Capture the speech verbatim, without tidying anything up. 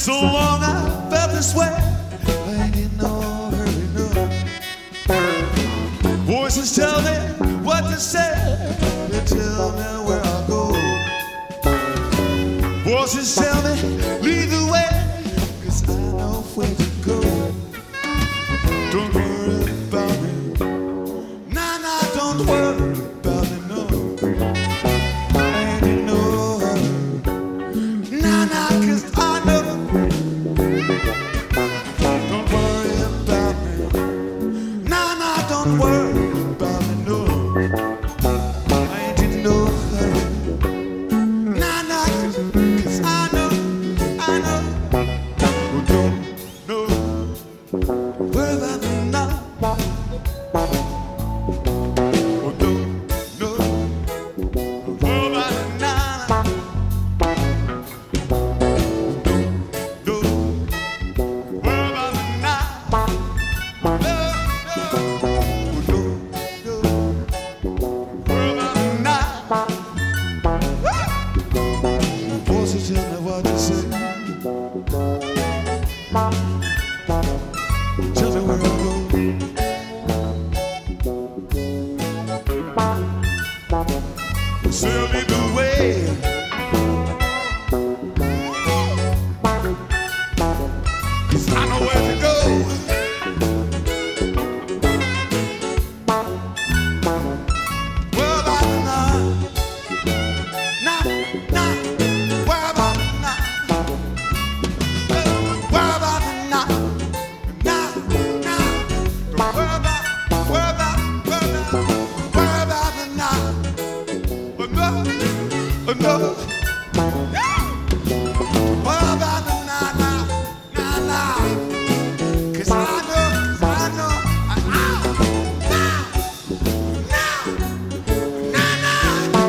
So long I felt this way. I ain't in no hurry, no. Voices tell me what to say. They tell me where I'll go. Voices tell me lead the way, 'cause I know where to go. Don't worry about me. Nah, nah, don't worry about me, no. I ain't in no hurry. Nah, nah, 'cause I know. Don't worry about me. Nah, nah, don't worry about me, no. I ain't in no hurry. Nah, nah, 'cause, 'cause I know, I know. Oh, don't, no. Worry about me now. Oh, don't, no. Worry about me now. No. Worry about me now. No, no. Oh, no, no. Worry about me now. Voices tell me what to say. Tell me where I'll go. Sail me the way. 'Cause I know where to go. Where about me now? Now, now. Where about me now? Where about me now? Now, now. Where about, where about, where about, where about me now? Oh, no, oh, no. Where about me now, now, now, now? 'Cause I know, 'cause I know, I, I, now, now, now, now,